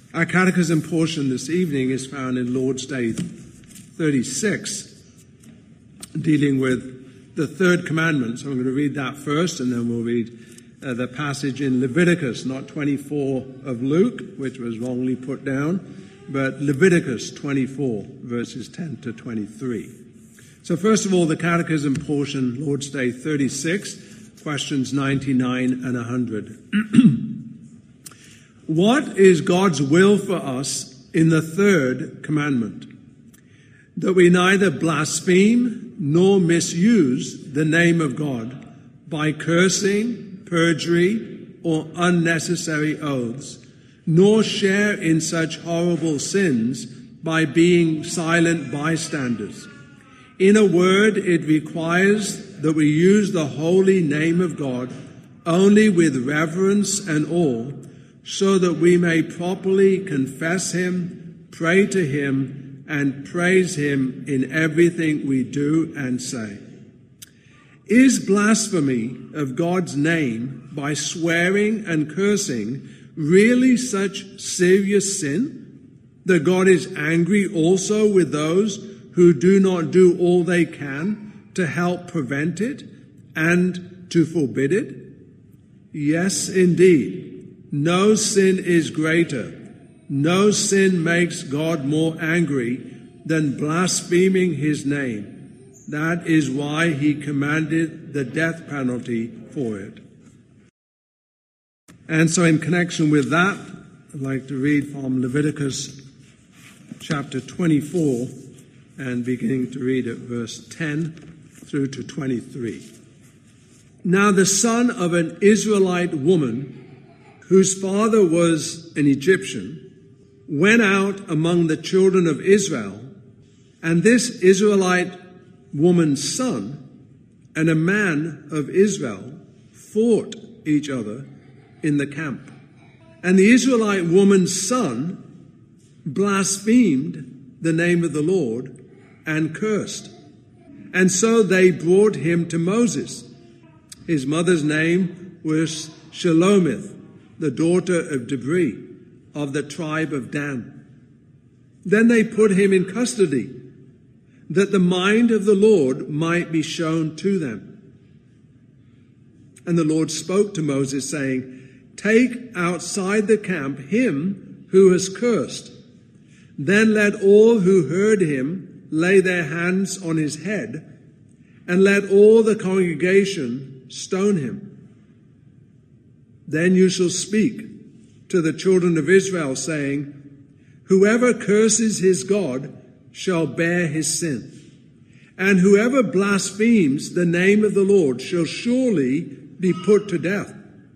Our catechism portion this evening is found in Lord's Day 36, dealing with the third commandment. So I'm going to read that first, and then we'll read the passage in Leviticus, not 24 of Luke, which was wrongly put down, but Leviticus 24, verses 10 to 23. So first of all, the catechism portion, Lord's Day 36, questions 99 and 100. What is God's will for us in the third commandment? That we neither blaspheme nor misuse the name of God by cursing, perjury, or unnecessary oaths, nor share in such horrible sins by being silent bystanders. In a word, it requires that we use the holy name of God only with reverence and awe, so that we may properly confess him, pray to him, and praise him in everything we do and say. Is blasphemy of God's name by swearing and cursing really such serious sin that God is angry also with those who do not do all they can to help prevent it and to forbid it? Yes, indeed. No sin is greater. No sin makes God more angry than blaspheming his name. That is why he commanded the death penalty for it. And so in connection with that, I'd like to read from Leviticus chapter 24 and beginning to read at verse 10 through to 23. Now the son of an Israelite woman, whose father was an Egyptian, went out among the children of Israel, and this Israelite woman's son and a man of Israel fought each other in the camp. And the Israelite woman's son blasphemed the name of the Lord and cursed. And so they brought him to Moses. His mother's name was Shelomith, the daughter of Debri, of the tribe of Dan. Then they put him in custody, that the mind of the Lord might be shown to them. And the Lord spoke to Moses, saying, Take outside the camp him who has cursed. Then let all who heard him lay their hands on his head, and let all the congregation stone him. Then you shall speak to the children of Israel, saying, Whoever curses his God shall bear his sin, and whoever blasphemes the name of the Lord shall surely be put to death.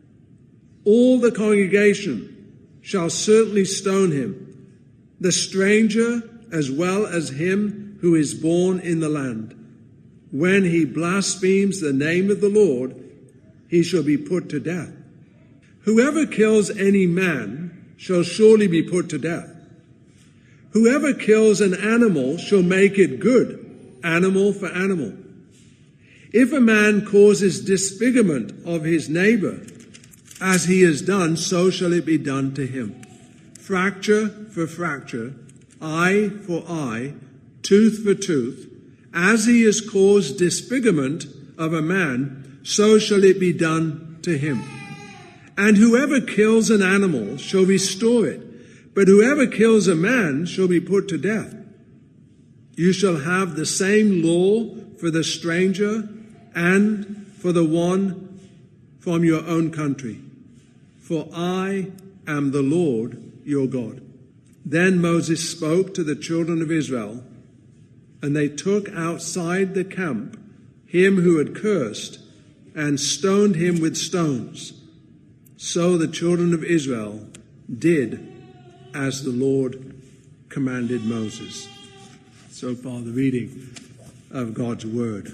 All the congregation shall certainly stone him, the stranger as well as him who is born in the land. When he blasphemes the name of the Lord, he shall be put to death. Whoever kills any man shall surely be put to death. Whoever kills an animal shall make it good, animal for animal. If a man causes disfigurement of his neighbor, as he has done, so shall it be done to him. Fracture for fracture, eye for eye, tooth for tooth. As he has caused disfigurement of a man, so shall it be done to him. And whoever kills an animal shall restore it, but whoever kills a man shall be put to death. You shall have the same law for the stranger and for the one from your own country. For I am the Lord your God. Then Moses spoke to the children of Israel, and they took outside the camp him who had cursed, and stoned him with stones. So the children of Israel did as the Lord commanded Moses. So far, the reading of God's word.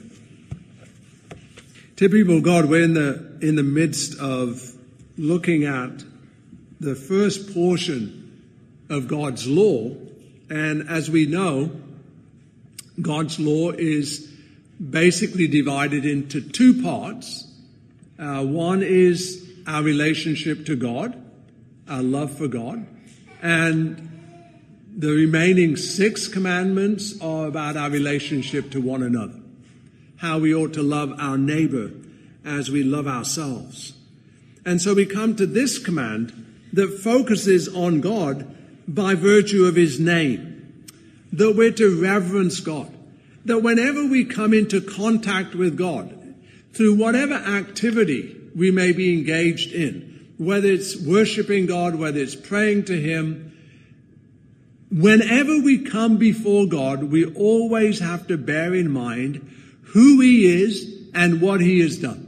Dear people of God, we're in the midst of looking at the first portion of God's law. And as we know, God's law is basically divided into two parts. One is our relationship to God, our love for God. And the remaining 6 commandments are about our relationship to one another, how we ought to love our neighbor as we love ourselves. And so we come to this command that focuses on God by virtue of his name, that we're to reverence God, that whenever we come into contact with God, through whatever activity we may be engaged in, whether it's worshiping God, whether it's praying to him, whenever we come before God, we always have to bear in mind who he is and what he has done,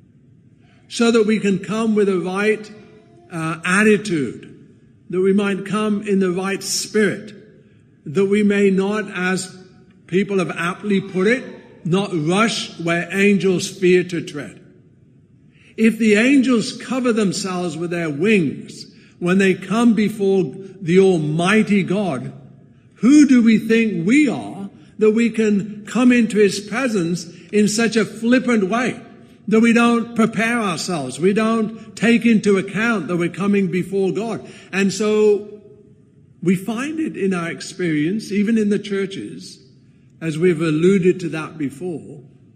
so that we can come with a right attitude, that we might come in the right spirit, that we may not, as people have aptly put it, not rush where angels fear to tread. If the angels cover themselves with their wings when they come before the Almighty God, who do we think we are that we can come into his presence in such a flippant way, that we don't prepare ourselves, we don't take into account that we're coming before God? And so we find it in our experience, even in the churches, as we've alluded to that before.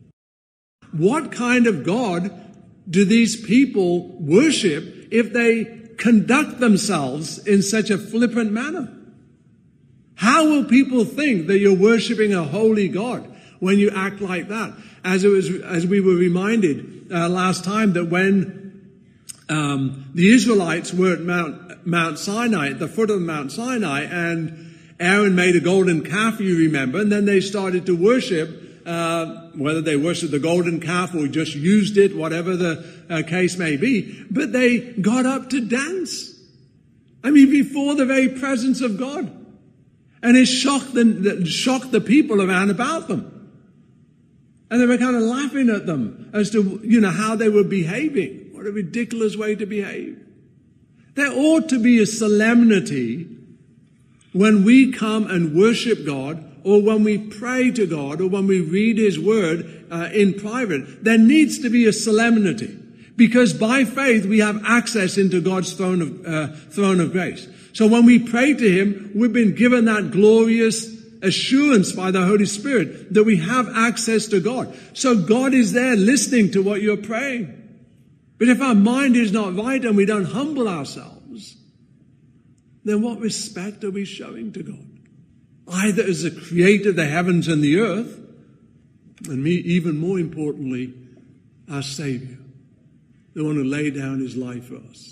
What kind of God do these people worship if they conduct themselves in such a flippant manner? How will people think that you're worshiping a holy God when you act like that? As we were reminded last time, that when the Israelites were at Mount Sinai, at the foot of Mount Sinai, and Aaron made a golden calf, you remember, and then they started to worship, whether they worshiped the golden calf or just used it, whatever the case may be, but they got up to dance. I mean, before the very presence of God. And it shocked the people around about them. And they were kind of laughing at them as to, how they were behaving. What a ridiculous way to behave. There ought to be a solemnity when we come and worship God, or when we pray to God, or when we read his word in private. There needs to be a solemnity, because by faith we have access into God's throne of grace. So when we pray to him, we've been given that glorious assurance by the Holy Spirit that we have access to God. So God is there listening to what you're praying. But if our mind is not right and we don't humble ourselves, then what respect are we showing to God? Either as the creator of the heavens and the earth, and even more importantly, our Savior, the one who laid down his life for us.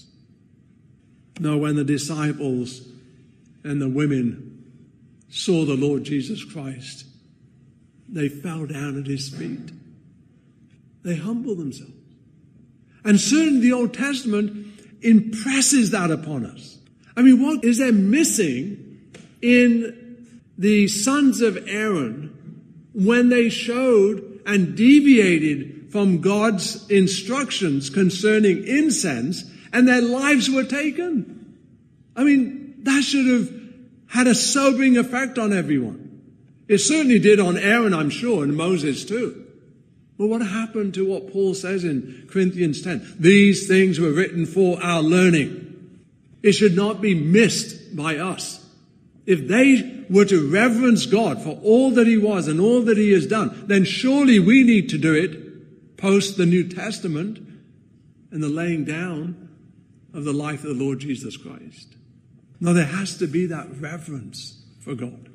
No, when the disciples and the women saw the Lord Jesus Christ, they fell down at his feet. They humbled themselves. And certainly the Old Testament impresses that upon us. I mean, what is there missing in the sons of Aaron when they showed and deviated from God's instructions concerning incense, and their lives were taken? I mean, that should have had a sobering effect on everyone. It certainly did on Aaron, I'm sure, and Moses too. But what happened to what Paul says in Corinthians 10? These things were written for our learning. It should not be missed by us. If they were to reverence God for all that he was and all that he has done, then surely we need to do it post the New Testament and the laying down of the life of the Lord Jesus Christ. No, there has to be that reverence for God.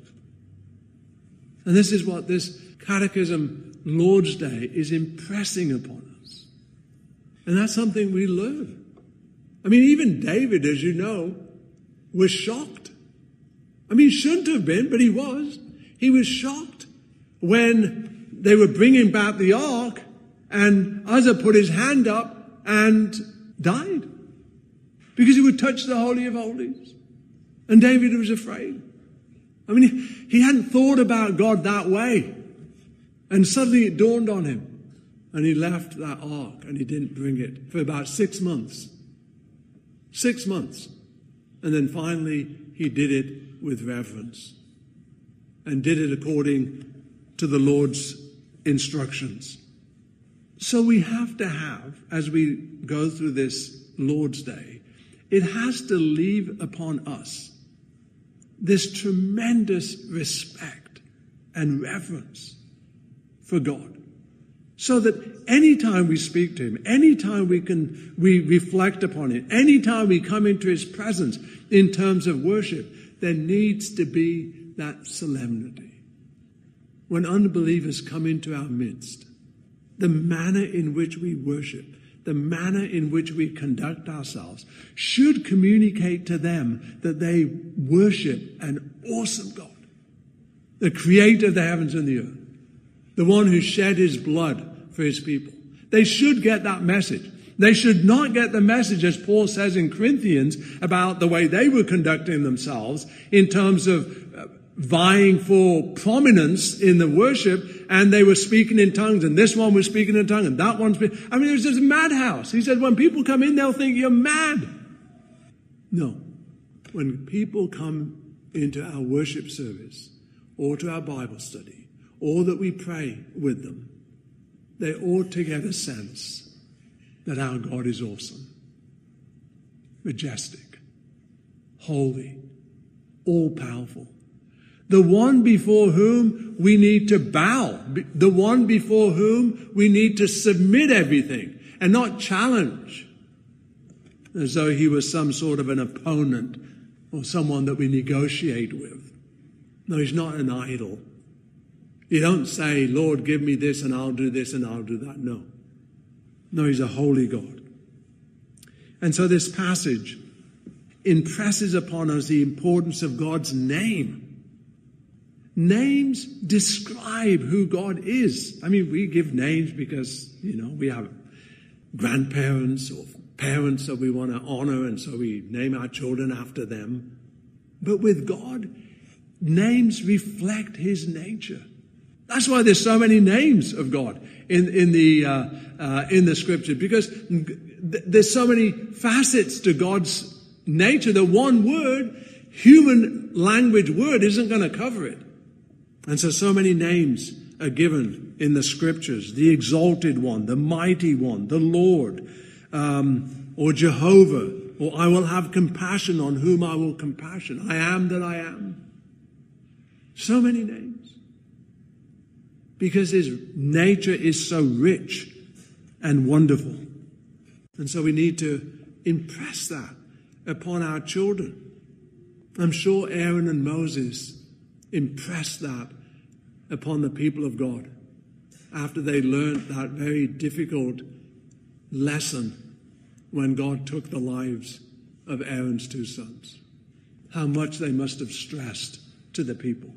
And this is what this Catechism Lord's Day is impressing upon us. And that's something we learn. I mean, even David, as you know, was shocked. I mean, he shouldn't have been, but he was. He was shocked when they were bringing back the ark and Uzzah put his hand up and died, because he would touch the Holy of Holies. And David was afraid. I mean, he hadn't thought about God that way. And suddenly it dawned on him. And he left that ark and he didn't bring it for about 6 months. 6 months. And then finally he did it with reverence. And did it according to the Lord's instructions. So we have to have, as we go through this Lord's Day, it has to leave upon us this tremendous respect and reverence for God. So that anytime we speak to him, anytime we reflect upon it, anytime we come into his presence in terms of worship, there needs to be that solemnity. When unbelievers come into our midst, the manner in which we worship, the manner in which we conduct ourselves should communicate to them that they worship an awesome God, the creator of the heavens and the earth, the one who shed his blood for his people. They should get that message. They should not get the message, as Paul says in Corinthians, about the way they were conducting themselves in terms of vying for prominence in the worship, and they were speaking in tongues, and this one was speaking in tongues, and that one's speaking. I mean, it was just a madhouse. He said, when people come in, they'll think you're mad. No. When people come into our worship service, or to our Bible study, or that we pray with them, they ought to get a sense that our God is awesome, majestic, holy, all-powerful. The one before whom we need to bow, the one before whom we need to submit everything and not challenge as though he was some sort of an opponent or someone that we negotiate with. No, he's not an idol. You don't say, Lord, give me this and I'll do this and I'll do that. No. No, he's a holy God. And so this passage impresses upon us the importance of God's name. Names describe who God is. I mean, we give names because, we have grandparents or parents that we want to honor, and so we name our children after them. But with God, names reflect his nature. That's why there's so many names of God in the scripture, because there's so many facets to God's nature that one word, human language word, isn't going to cover it. And so many names are given in the scriptures: the exalted one, the mighty one, the Lord, or Jehovah, or I will have compassion on whom I will compassion. I am that I am. So many names. Because his nature is so rich and wonderful. And so we need to impress that upon our children. I'm sure Aaron and Moses impressed that upon the people of God after they learned that very difficult lesson when God took the lives of Aaron's two sons. How much they must have stressed to the people.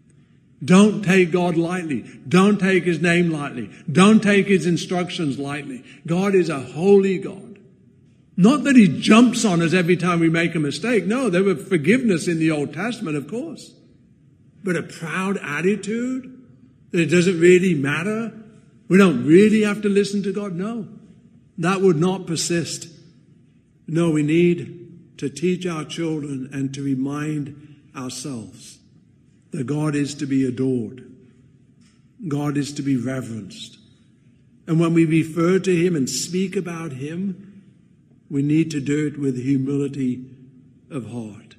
Don't take God lightly. Don't take his name lightly. Don't take his instructions lightly. God is a holy God. Not that he jumps on us every time we make a mistake. No, there was forgiveness in the Old Testament, of course. But a proud attitude that it doesn't really matter. We don't really have to listen to God. No, that would not persist. No, we need to teach our children and to remind ourselves that God is to be adored. God is to be reverenced. And when we refer to him and speak about him, we need to do it with humility of heart.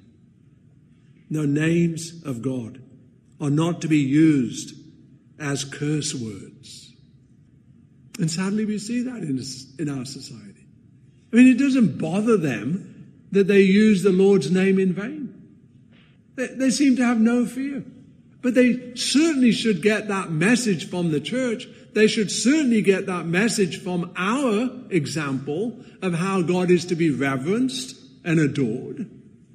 No, names of God are not to be used as curse words. And sadly, we see that in our society. I mean, it doesn't bother them that they use the Lord's name in vain. They seem to have no fear. But they certainly should get that message from the church. They should certainly get that message from our example of how God is to be reverenced and adored.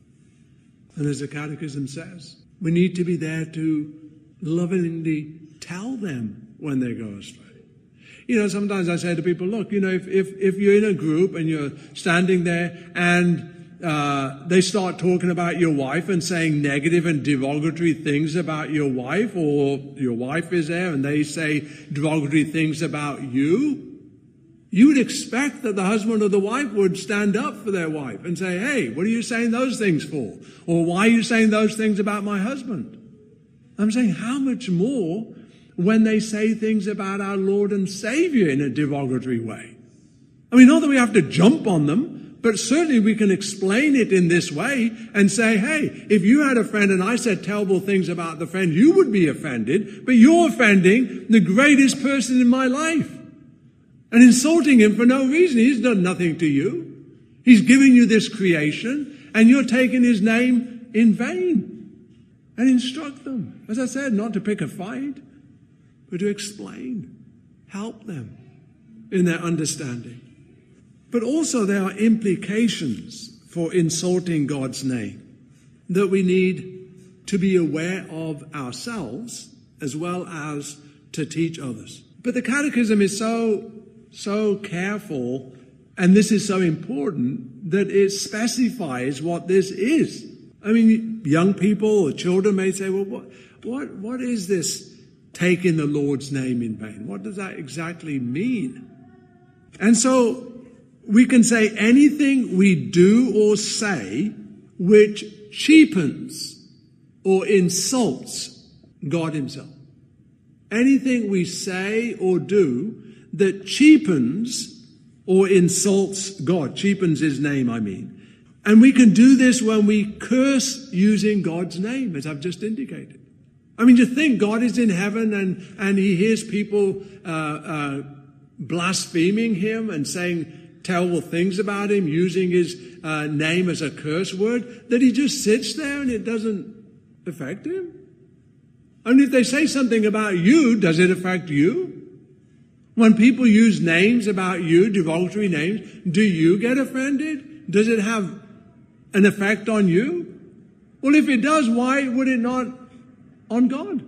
And as the Catechism says, we need to be there to lovingly tell them when they go astray. Sometimes I say to people, look, if you're in a group and you're standing there and they start talking about your wife and saying negative and derogatory things about your wife, or your wife is there and they say derogatory things about you, you would expect that the husband or the wife would stand up for their wife and say, hey, what are you saying those things for? Or why are you saying those things about my husband? I'm saying, how much more when they say things about our Lord and Savior in a derogatory way? I mean, not that we have to jump on them, But certainly we can explain it in this way and say, hey, if you had a friend and I said terrible things about the friend, you would be offended, but you're offending the greatest person in my life and insulting him for no reason. He's done nothing to you. He's giving you this creation and you're taking his name in vain. And instruct them, as I said, not to pick a fight, but to explain, help them in their understanding. But also there are implications for insulting God's name that we need to be aware of ourselves as well as to teach others. But the Catechism is so careful, and this is so important, that it specifies what this is. I mean, young people or children may say, well, what is this taking the Lord's name in vain? What does that exactly mean? And so we can say anything we do or say which cheapens or insults God himself. Anything we say or do that cheapens or insults God, cheapens his name, I mean. And we can do this when we curse using God's name, as I've just indicated. I mean, you think God is in heaven and he hears people blaspheming him and saying terrible things about him, using his name as a curse word, that he just sits there and it doesn't affect him? I mean, if they say something about you, does it affect you? When people use names about you, derogatory names, do you get offended? Does it have an effect on you? Well, if it does, why would it not on God?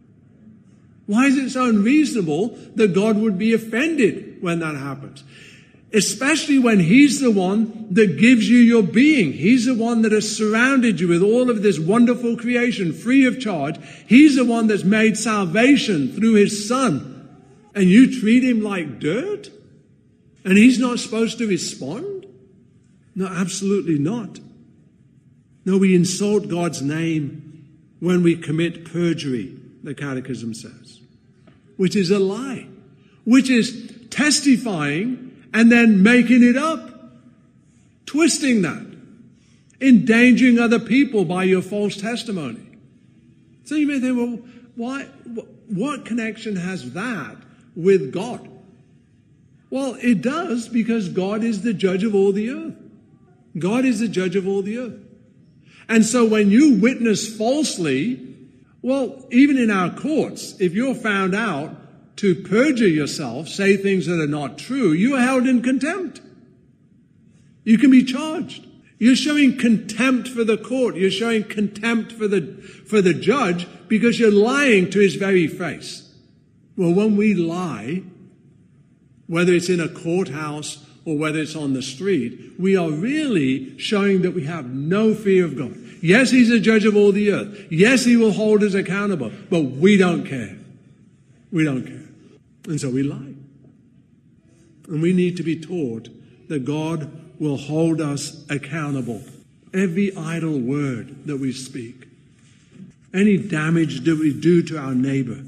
Why is it so unreasonable that God would be offended when that happens? Especially when he's the one that gives you your being. He's the one that has surrounded you with all of this wonderful creation free of charge. He's the one that's made salvation through his Son. And you treat him like dirt? And he's not supposed to respond? No, absolutely not. No, we insult God's name when we commit perjury, the Catechism says, which is a lie, which is testifying and then making it up, twisting that, endangering other people by your false testimony. So you may think, well, what connection has that with God? Well, it does, because God is the judge of all the earth. God is the judge of all the earth. And so when you witness falsely, well, even in our courts, if you're found out to perjure yourself, say things that are not true, you are held in contempt. You can be charged. You're showing contempt for the court. You're showing contempt for the judge because you're lying to his very face. Well, when we lie, whether it's in a courthouse or whether it's on the street, we are really showing that we have no fear of God. Yes, he's a judge of all the earth. Yes, he will hold us accountable, but we don't care. We don't care. And so we lie. And we need to be taught that God will hold us accountable. Every idle word that we speak, any damage that we do to our neighbor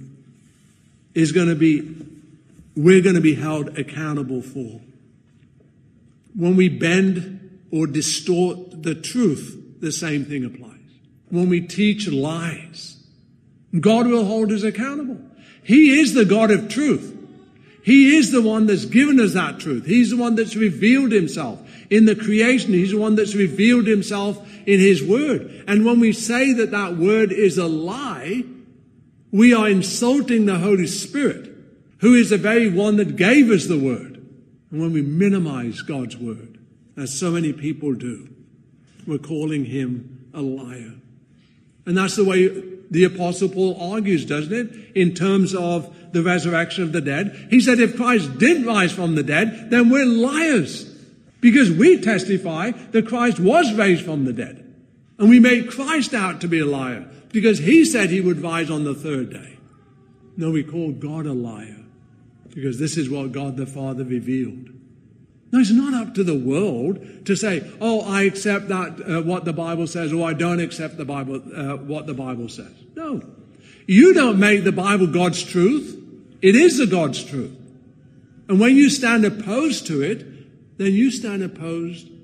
we're going to be held accountable for. When we bend or distort the truth, the same thing applies. When we teach lies, God will hold us accountable. He is the God of truth. He is the one that's given us that truth. He's the one that's revealed himself in the creation. He's the one that's revealed himself in his word. And when we say that that word is a lie, we are insulting the Holy Spirit, who is the very one that gave us the word. And when we minimize God's word, as so many people do, we're calling him a liar. And that's the way the Apostle Paul argues, doesn't it? In terms of the resurrection of the dead. He said if Christ didn't rise from the dead, then we're liars. Because we testify that Christ was raised from the dead. And we make Christ out to be a liar. Because he said he would rise on the third day. No, we call God a liar. Because this is what God the Father revealed. No, it's not up to the world to say, oh, I accept that what the Bible says, or I don't accept the Bible what the Bible says. No. You don't make the Bible God's truth. It is the God's truth. And when you stand opposed to it, then you stand opposed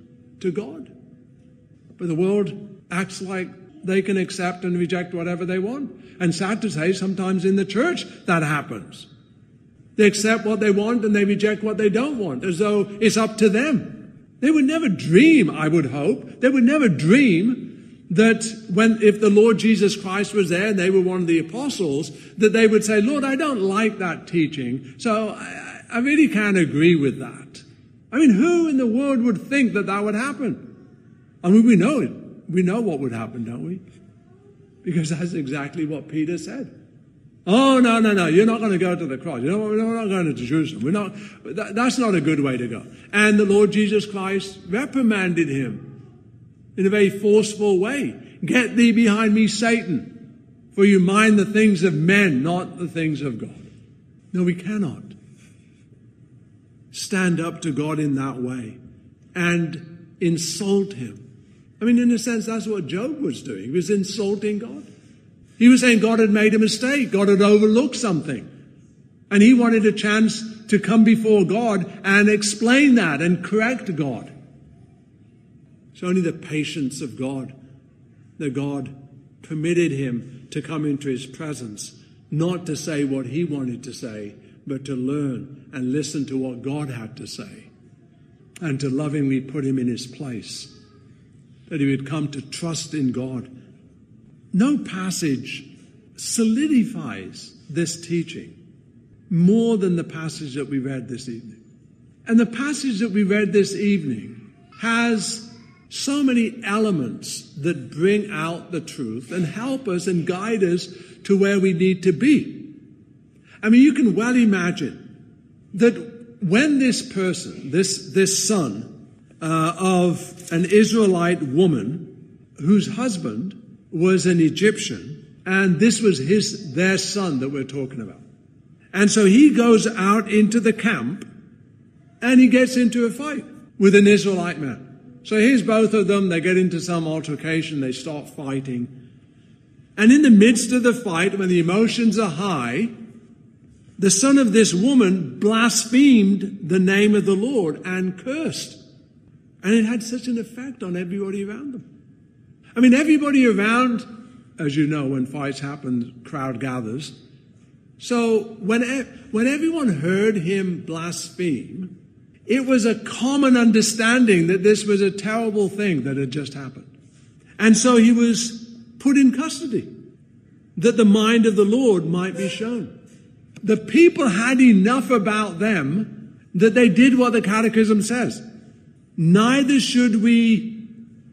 to God. But the world acts like they can accept and reject whatever they want. And sad to say, sometimes in the church that happens. They accept what they want and they reject what they don't want, as though it's up to them. They would never dream, I would hope, they would never dream that if the Lord Jesus Christ was there and they were one of the apostles, that they would say, Lord, I don't like that teaching, so I really can't agree with that. I mean, who in the world would think that that would happen? I mean, we know it. We know what would happen, don't we? Because that's exactly what Peter said. Oh, no, you're not going to go to the cross. We're not going to Jerusalem. That's not a good way to go. And the Lord Jesus Christ reprimanded him in a very forceful way. Get thee behind me, Satan, for you mind the things of men, not the things of God. No, we cannot stand up to God in that way and insult him. I mean, in a sense, that's what Job was doing. He was insulting God. He was saying God had made a mistake. God had overlooked something. And he wanted a chance to come before God and explain that and correct God. It's only the patience of God that God permitted him to come into his presence, not to say what he wanted to say, but to learn and listen to what God had to say, and to lovingly put him in his place, that he would come to trust in God. No passage solidifies this teaching more than the passage that we read this evening. And the passage that we read this evening has so many elements that bring out the truth and help us and guide us to where we need to be. I mean, you can well imagine that when this person, this son of an Israelite woman whose husband was an Egyptian, and this was their son that we're talking about. And so he goes out into the camp and he gets into a fight with an Israelite man. So here's both of them, they get into some altercation, they start fighting. And in the midst of the fight, when the emotions are high, the son of this woman blasphemed the name of the Lord and cursed. And it had such an effect on everybody around them. I mean, everybody around, as you know, when fights happen, crowd gathers. So when everyone heard him blaspheme, it was a common understanding that this was a terrible thing that had just happened. And so he was put in custody, that the mind of the Lord might be shown. The people had enough about them that they did what the Catechism says. Neither should we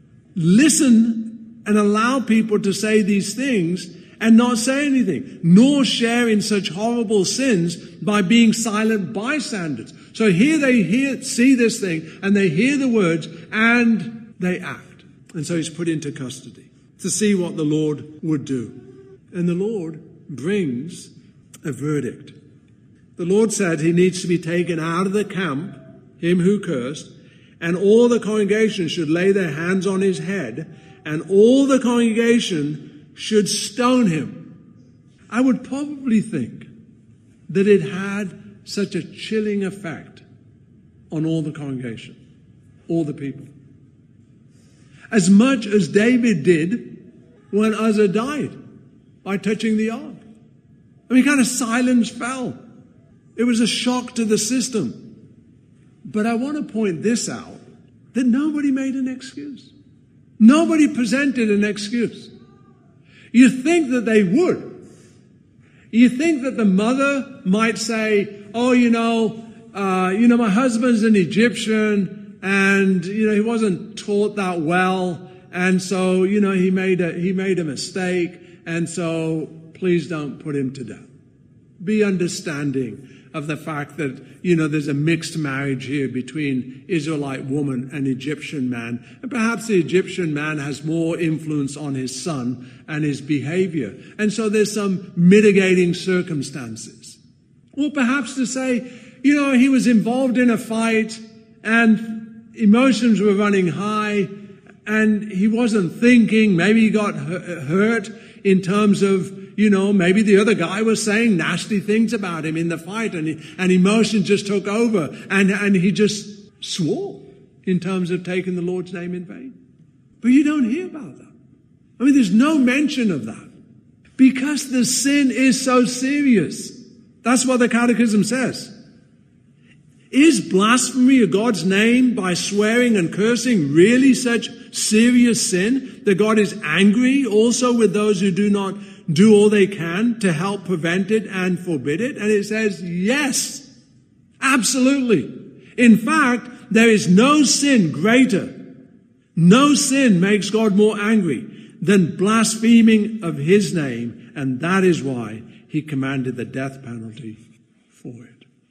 listen and allow people to say these things and not say anything, nor share in such horrible sins by being silent bystanders. So here they see this thing, and they hear the words, and they act. And so he's put into custody to see what the Lord would do. And the Lord brings a verdict. The Lord said he needs to be taken out of the camp, him who cursed, and all the congregation should lay their hands on his head, and all the congregation should stone him. I would probably think that it had such a chilling effect on all the congregation, all the people. As much as David did when Uzzah died by touching the ark. I mean, kind of silence fell. It was a shock to the system. But I want to point this out, that nobody made an excuse. Nobody presented an excuse. You think that they would. You think that the mother might say, oh, my husband's an Egyptian and, he wasn't taught that well. And so, he made a mistake. And so please don't put him to death. Be understanding of the fact that, there's a mixed marriage here between Israelite woman and Egyptian man. And perhaps the Egyptian man has more influence on his son and his behavior. And so there's some mitigating circumstances. Or perhaps to say, he was involved in a fight and emotions were running high and he wasn't thinking. Maybe he got hurt in terms of, maybe the other guy was saying nasty things about him in the fight and emotion just took over and he just swore. in terms of taking the Lord's name in vain. But you don't hear about that. I mean, there's no mention of that because the sin is so serious. That's what the Catechism says. Is blasphemy of God's name by swearing and cursing really such serious sin that God is angry also with those who do not do all they can to help prevent it and forbid it? And it says, yes, absolutely. In fact, there is no sin greater. No sin makes God more angry than blaspheming of his name, and that is why he commanded the death penalty for it.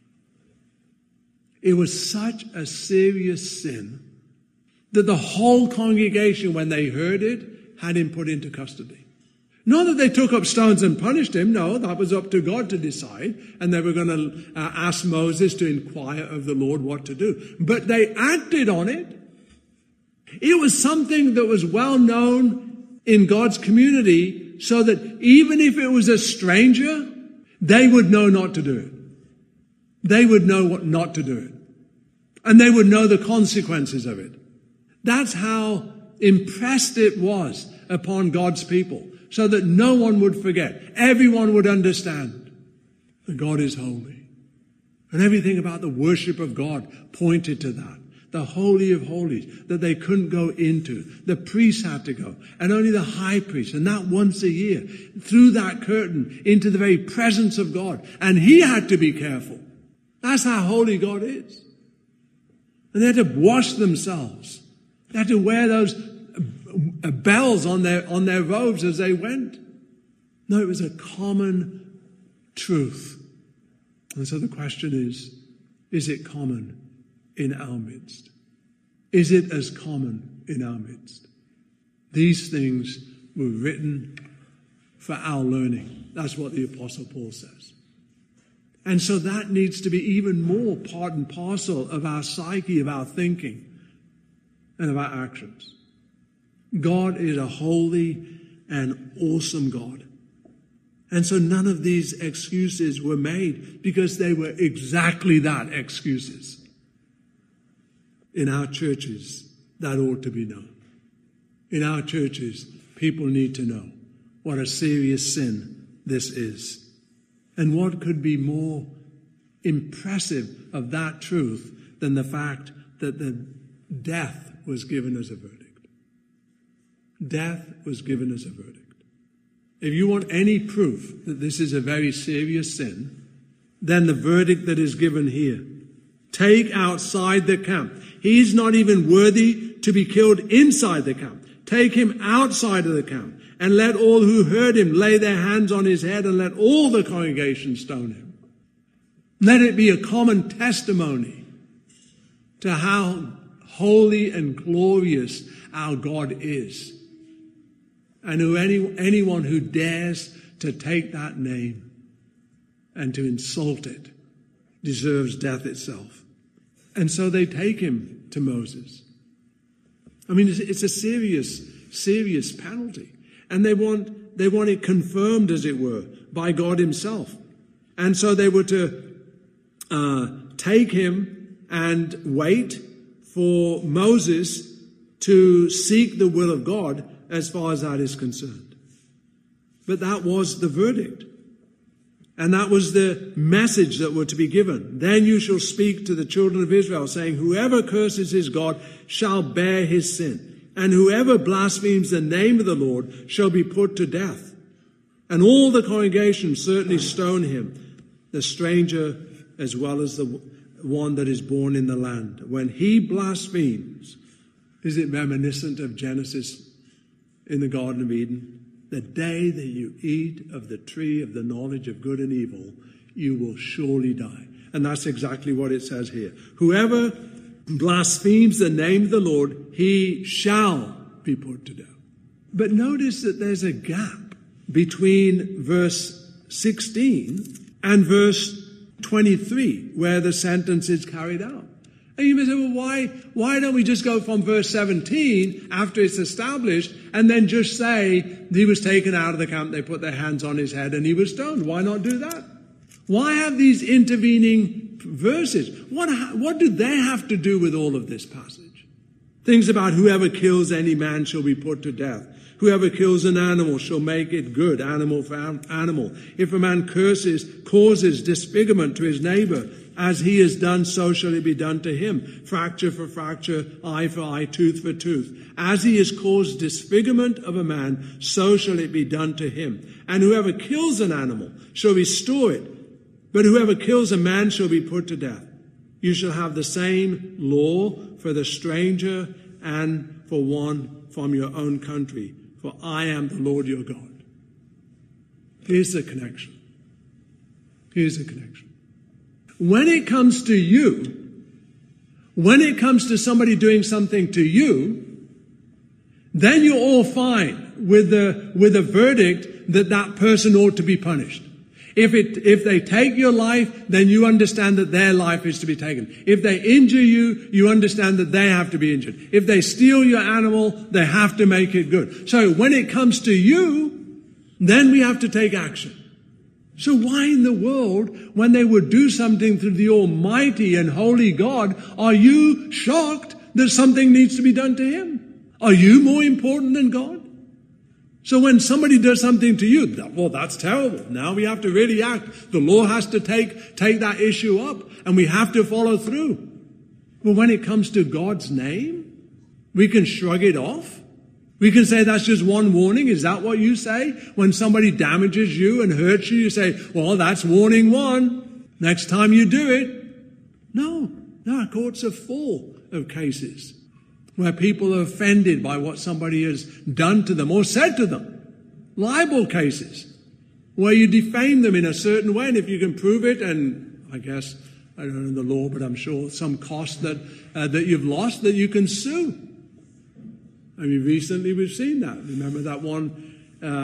It was such a serious sin that the whole congregation, when they heard it, had him put into custody. Not that they took up stones and punished him. No, that was up to God to decide. And they were going to ask Moses to inquire of the Lord what to do. But they acted on it. It was something that was well known in God's community so that even if it was a stranger, they would know not to do it. They would know what not to do it. And they would know the consequences of it. That's how impressed it was upon God's people, so that no one would forget. Everyone would understand that God is holy. And everything about the worship of God pointed to that. The Holy of Holies that they couldn't go into. The priests had to go. And only the high priest, and that once a year, through that curtain into the very presence of God. And he had to be careful. That's how holy God is. And they had to wash themselves. They had to wear those bells on their robes as they went. No, it was a common truth. And so the question is it common in our midst? Is it as common in our midst? These things were written for our learning. That's what the Apostle Paul says. And so that needs to be even more part and parcel of our psyche, of our thinking, and of our actions. God is a holy and awesome God. And so none of these excuses were made because they were exactly that, excuses. In our churches, that ought to be known. In our churches, people need to know what a serious sin this is. And what could be more impressive of that truth than the fact that the death was given as a verdict? Death was given as a verdict. If you want any proof that this is a very serious sin, then the verdict that is given here. Take outside the camp. He is not even worthy to be killed inside the camp. Take him outside of the camp, and let all who heard him lay their hands on his head, and let all the congregation stone him. Let it be a common testimony to how holy and glorious our God is. And anyone who dares to take that name and to insult it deserves death itself. And so they take him to Moses. I mean, it's a serious penalty. And they want it confirmed, as it were, by God himself. And so they were to take him and wait for Moses to seek the will of God as far as that is concerned. But that was the verdict. And that was the message that were to be given. Then you shall speak to the children of Israel, saying, whoever curses his God shall bear his sin. And whoever blasphemes the name of the Lord shall be put to death. And all the congregation certainly stone him, the stranger as well as the one that is born in the land. When he blasphemes, is it reminiscent of Genesis in the Garden of Eden? The day that you eat of the tree of the knowledge of good and evil, you will surely die. And that's exactly what it says here. Whoever blasphemes the name of the Lord, he shall be put to death. But notice that there's a gap between verse 16 and verse 23, where the sentence is carried out. And you may say, well, why don't we just go from verse 17 after it's established and then just say he was taken out of the camp, they put their hands on his head and he was stoned? Why not do that? Why have these intervening verses? What do they have to do with all of this passage? Things about whoever kills any man shall be put to death. Whoever kills an animal shall make it good, animal for animal. If a man causes disfigurement to his neighbor, as he has done, so shall it be done to him. Fracture for fracture, eye for eye, tooth for tooth. As he has caused disfigurement of a man, so shall it be done to him. And whoever kills an animal shall restore it, but whoever kills a man shall be put to death. You shall have the same law for the stranger and for one from your own country, for I am the Lord your God. Here's the connection. Here's the connection. When it comes to you, when it comes to somebody doing something to you, then you're all fine with the verdict that that person ought to be punished. If they take your life, then you understand that their life is to be taken. If they injure you, you understand that they have to be injured. If they steal your animal, they have to make it good. So when it comes to you, then we have to take action. So why in the world, when they would do something to the Almighty and Holy God, are you shocked that something needs to be done to Him? Are you more important than God? So when somebody does something to you, well, that's terrible. Now we have to really act. The law has to take that issue up, and we have to follow through. But when it comes to God's name, we can shrug it off. We can say that's just one warning. Is that what you say? When somebody damages you and hurts you, you say, well, that's warning one. Next time you do it. No, our courts are full of cases where people are offended by what somebody has done to them or said to them. Libel cases where you defame them in a certain way, and if you can prove it, and I guess, I don't know the law, but I'm sure some cost that you've lost, that you can sue. I mean, recently we've seen that. Remember that one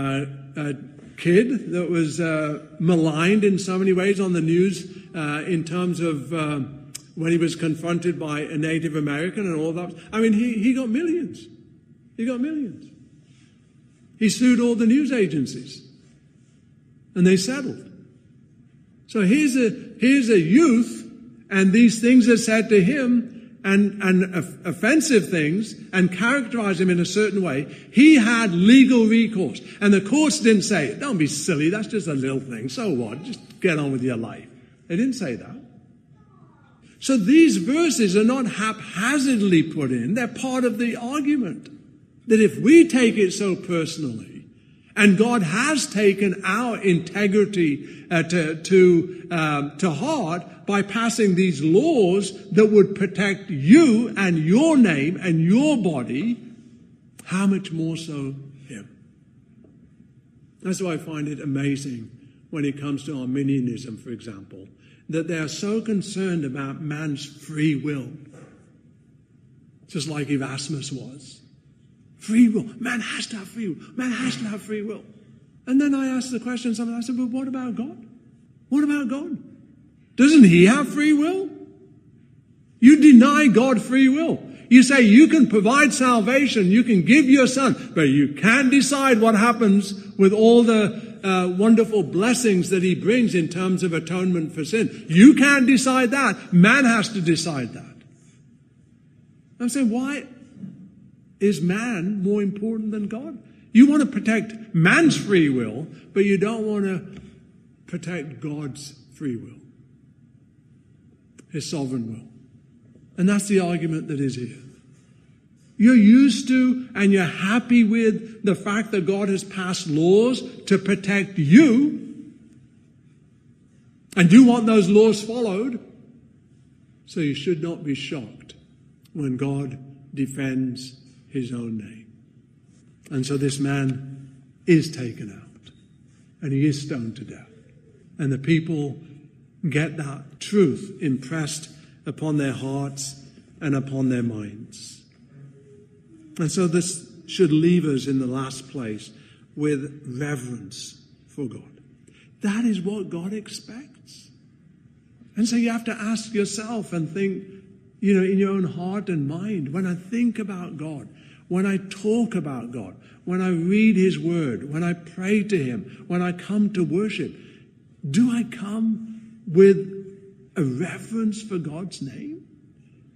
kid that was maligned in so many ways on the news in terms of when he was confronted by a Native American and all that. I mean, he got millions. He got millions. He sued all the news agencies, and they settled. So here's a youth, and these things are said to him, and offensive things, and characterize him in a certain way. He had legal recourse, and the courts didn't say, don't be silly, that's just a little thing, so what? Just get on with your life. They didn't say that. So these verses are not haphazardly put in. They're part of the argument that if we take it so personally, and God has taken our integrity to heart by passing these laws that would protect you and your name and your body, how much more so Him? That's why I find it amazing when it comes to Arminianism, for example, that they are so concerned about man's free will. Just like Erasmus was. Free will. Man has to have free will. Man has to have free will. And then I asked the question, I said, but what about God? What about God? Doesn't He have free will? You deny God free will. You say you can provide salvation, you can give your Son, but you can't decide what happens with all the wonderful blessings that He brings in terms of atonement for sin. You can't decide that. Man has to decide that. I'm saying, why is man more important than God? You want to protect man's free will, but you don't want to protect God's free will, His sovereign will. And that's the argument that is here. You're used to and you're happy with the fact that God has passed laws to protect you, and you want those laws followed, so you should not be shocked when God defends His own name. And so this man is taken out, and he is stoned to death. And the people get that truth impressed upon their hearts and upon their minds. And so this should leave us in the last place with reverence for God. That is what God expects. And so you have to ask yourself and think, in your own heart and mind, when I think about God, when I talk about God, when I read His Word, when I pray to Him, when I come to worship, do I come with a reverence for God's name?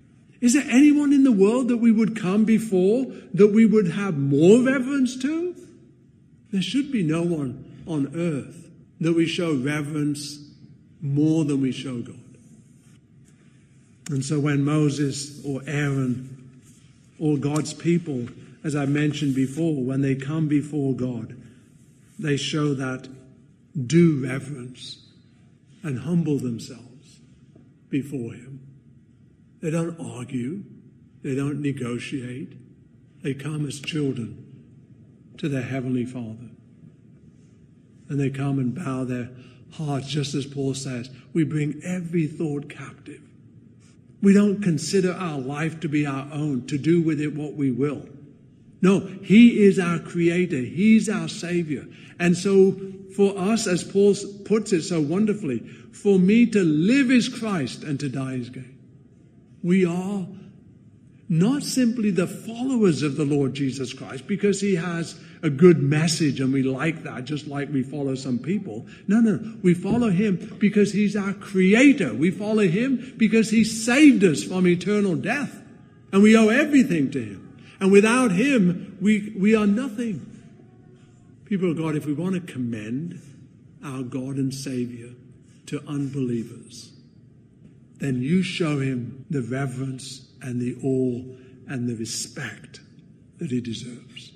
Is there anyone in the world that we would come before that we would have more reverence to? There should be no one on earth that we show reverence more than we show God. And so when Moses or Aaron or God's people, as I mentioned before, when they come before God, they show that due reverence and humble themselves before Him. They don't argue. They don't negotiate. They come as children to their Heavenly Father. And they come and bow their hearts, just as Paul says, we bring every thought captive. We don't consider our life to be our own, to do with it what we will. No, He is our Creator. He's our Savior. And so for us, as Paul puts it so wonderfully, for me to live is Christ and to die is gain. We are not simply the followers of the Lord Jesus Christ because He has a good message and we like that, just like we follow some people. No. We follow Him because He's our Creator. We follow Him because He saved us from eternal death. And we owe everything to Him. And without Him, we are nothing. People of God, if we want to commend our God and Savior to unbelievers, then you show Him the reverence and the awe and the respect that He deserves,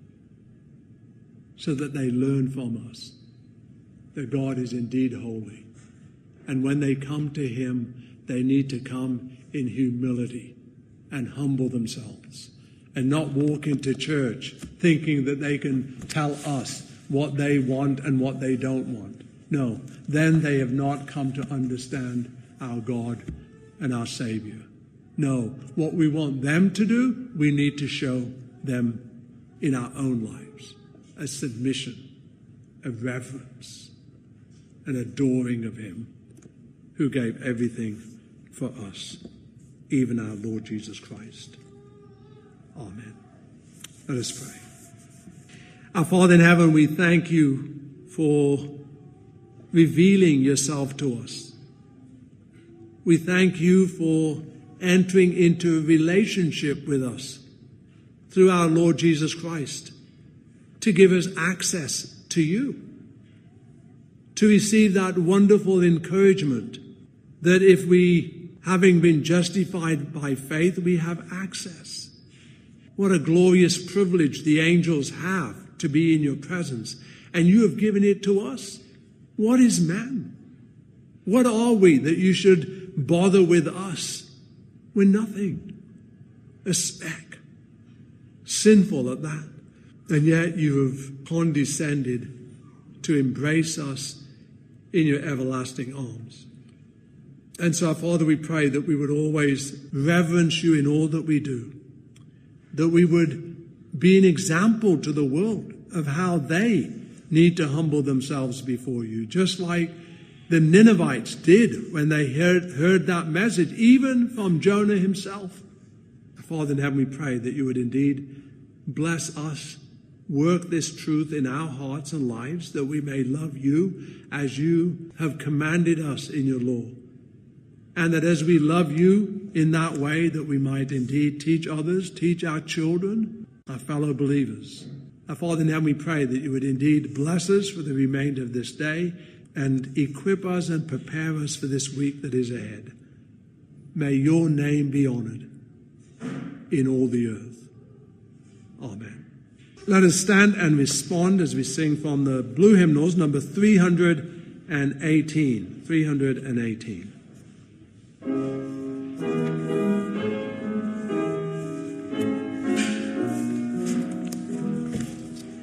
so that they learn from us that God is indeed holy. And when they come to Him, they need to come in humility and humble themselves and not walk into church thinking that they can tell us what they want and what they don't want. No, then they have not come to understand our God and our Savior. No, what we want them to do, we need to show them in our own lives. A submission, a reverence, an adoring of Him who gave everything for us, even our Lord Jesus Christ. Amen. Let us pray. Our Father in heaven, we thank You for revealing Yourself to us. We thank You for entering into a relationship with us through our Lord Jesus Christ to give us access to You, to receive that wonderful encouragement that if we, having been justified by faith, we have access. What a glorious privilege the angels have to be in Your presence, and You have given it to us. What is man? What are we that You should bother with us? We're nothing, a speck, sinful at that. And yet You have condescended to embrace us in Your everlasting arms. And so, Father, we pray that we would always reverence You in all that we do, that we would be an example to the world of how they need to humble themselves before You, just like the Ninevites did when they heard that message, even from Jonah himself. Father in heaven, we pray that You would indeed bless us, work this truth in our hearts and lives, that we may love You as You have commanded us in Your law. And that as we love You in that way, that we might indeed teach others, teach our children, our fellow believers. Our Father in heaven, we pray that You would indeed bless us for the remainder of this day and equip us and prepare us for this week that is ahead. May Your name be honored in all the earth. Amen. Let us stand and respond as we sing from the blue hymnals, number 318. 318.